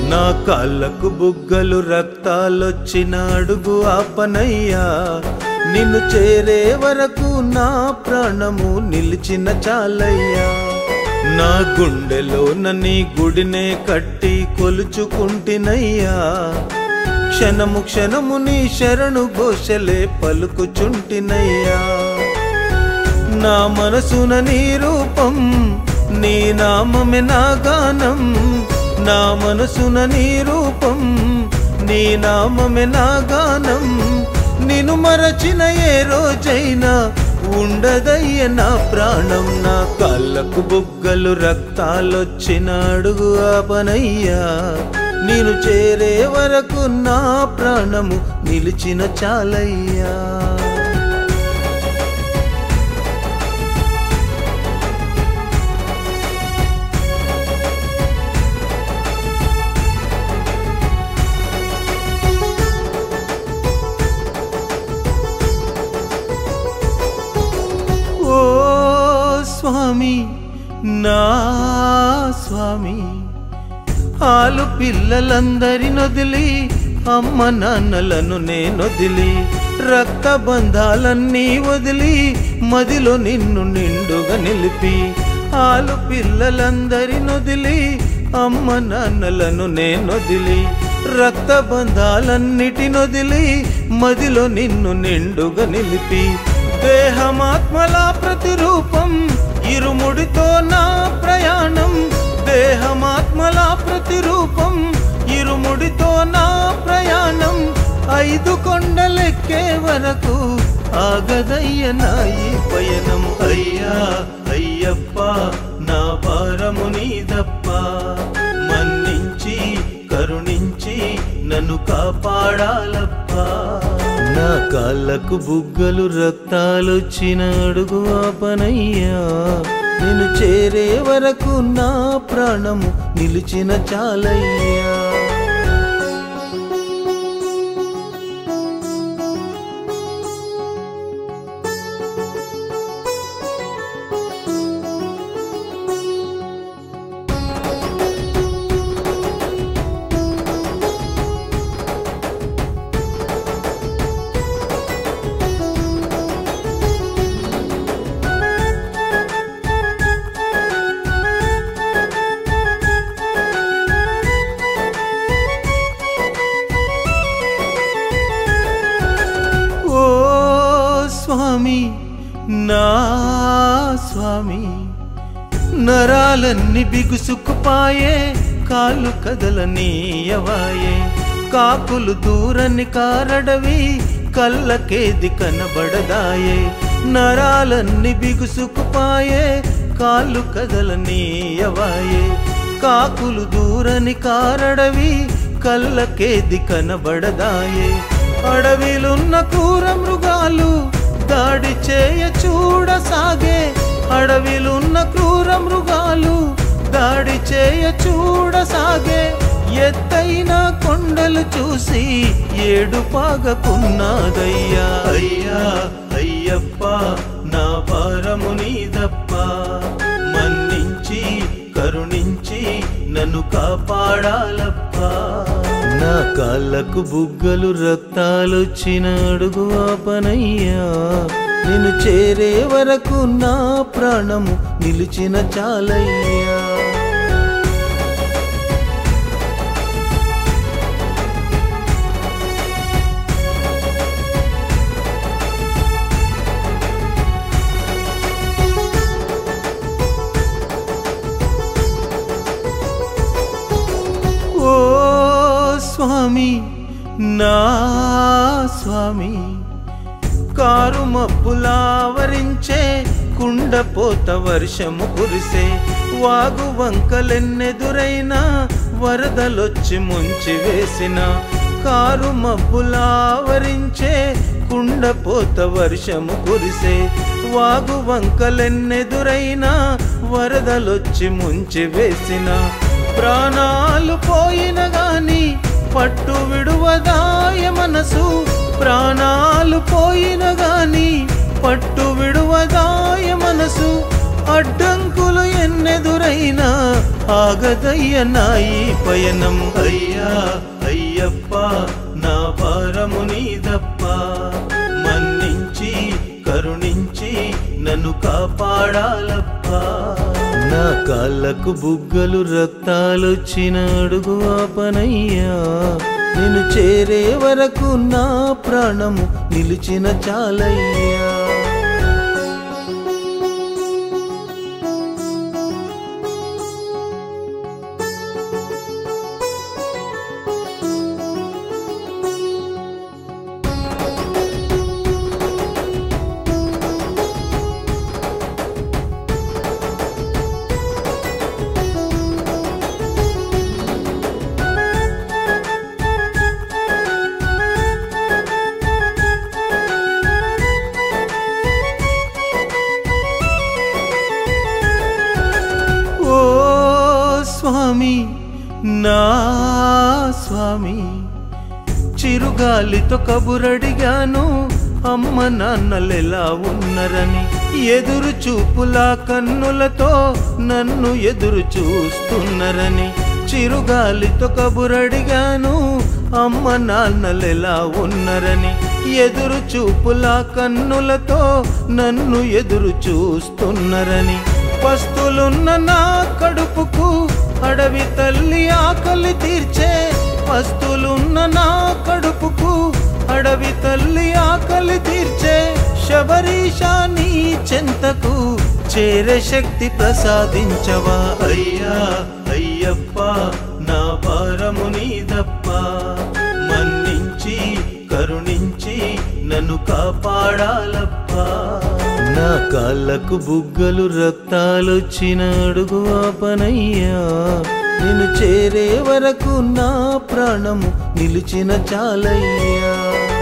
నా కాళ్ళకు బుగ్గలు రక్తాలొచ్చిన అడుగు ఆపనయ్యా, నిన్ను చేరే వరకు నా ప్రాణము నిలిచిన చాలయ్యా. నా గుండెలో నీ గుడినే కట్టి కొలుచుకుంటినయ్యా, క్షణము క్షణము నీ శరణు ఘోషలే పలుకుచుంటినయ్యా. నా మనసున నీ రూపం, నీ నామమే నా గానం. నా మనసున నీ రూపం, నీ నామమే నా గానం. నిన్ను మరచిన ఏ రోజైనా ఉండదయ్య నా ప్రాణం. నా కాళ్ళకు బుగ్గలు రక్తాలొచ్చిన అడుగు ఆపనయ్యా, నిన్ను చేరే వరకు నా ప్రాణము నిలిచిన చాలయ్యా. స్వామి నా స్వామి, ఆలు పిల్లలందరినొదిలి అమ్మ నాన్నలను నేనొదిలి, రక్త బంధాలన్నీ వదిలి మదిలో నిన్ను నిండుగా నిలిపి. ఆలు పిల్లలందరినొదిలి అమ్మ నాన్నలను నేనొదిలి, రక్త బంధాలన్నిటినొదిలి మదిలో నిన్ను నిండుగా నిలిపి. దేహమాత్మల ప్రతిరూపం, ఇరుముడితో నా ప్రయాణం. దేహమాత్మల ప్రతిరూపం, ఇరుముడితో నా ప్రయాణం. 5 కొండలెక్కే వరకు ఆగదయ్య నా ఈ పయనం. అయ్యా అయ్యప్ప నా భారము నీదప్ప, మన్నించి కరుణించి నన్ను కాపాడాలప్ప. నా కాళ్ళకు బుగ్గలు రక్తాలొచ్చిన అడుగు ఆపనయ్యా, నిన్ను చేరే వరకు నా ప్రాణము నిలిచిన చాలయ్యా. స్వామి నా స్వామి, నరాలన్నీ బిగుసుకుపాయే, కాళ్ళు కదలనీయవాయే. కాకులు దూరని కారడవి, కళ్ళకేది కనబడదాయే. నరాలన్నీ బిగుసుకుపాయే, కాళ్ళు కదలనీయవాయే. కాకులు దూరని కారడవి, కళ్ళకేది కనబడదాయే. అడవిలున్న క్రూర మృగాలు దాడి చేయ చూడసాగే. అడవిలున్న క్రూర మృగాలు దాడి చేయ చూడసాగే. ఎత్తైన కొండలు చూసి ఏడుపాగకున్నాదయ్యా. అయ్యా అయ్యప్ప నా భారము నీదప్ప, మన్నించి కరుణించి నన్ను కాపాడాలప్ప. నా కాళ్ళకు బుగ్గలు రక్తాలొచ్చిన అడుగు ఆపనయ్యా, నిన్ను చేరే వరకు నా ప్రాణము నిలిచిన చాలయ్యా. స్వామి నా స్వామి, కారు మబ్బులావరించే, కుండపోత వర్షము కురిసే. వాగు వంకలెన్నెదురైనా వరదలొచ్చి ముంచి వేసిన. కారు మబ్బులావరించే, కుండపోత వర్షము కురిసే. వాగు వంకలెన్నెదురైనా వరదలొచ్చి ముంచి వేసిన. ప్రాణాలు పోయిన గాని పట్టు విడువదాయ మనసు. ప్రాణాలు పోయిన గాని పట్టు విడువదాయ మనసు. అడ్డంకులు ఎన్నెదురైనా ఆగదయ్య నా ఈ పయనం. అయ్యా అయ్యప్ప నా భారము నీదప్ప, మన్నించి కరుణించి నన్ను కాపాడాలప్ప. నా కాళ్ళకు బుగ్గలు రక్తాలొచ్చిన అడుగు ఆపనయ్యా, నిన్ను చేరే వరకు నా ప్రాణము నిలిచిన చాలయ్యా. స్వామి నా స్వామి, చిరుగాలితో కబురడిగాను అమ్మ నాన్నలెలా ఉన్నరని. ఎదురు చూపులా కన్నులతో నన్ను ఎదురు చూస్తున్నరని. చిరుగాలితో కబురడిగాను అమ్మ నాన్నలెలా ఉన్నరని. ఎదురు చూపులా కన్నులతో నన్ను ఎదురు చూస్తున్నరని. పస్తులున్న నా కడుపుకు అడవి తల్లి ఆకలి తీర్చే. పస్తులున్న నా కడుపుకు అడవి తల్లి ఆకలి తీర్చే. శబరీషా నీ చెంతకు చేరే శక్తి ప్రసాదించవా. అయ్యా అయ్యప్ప నా భారము నీదప్ప, మన్నించి కరుణించి నన్ను కాపాడాలప్ప. నా కాళ్ళకు బుగ్గలు రక్తాలొచ్చిన అడుగు ఆపనయ్యా, నిన్ను చేరే వరకు నా ప్రాణము నిలిచిన చాలయ్యా.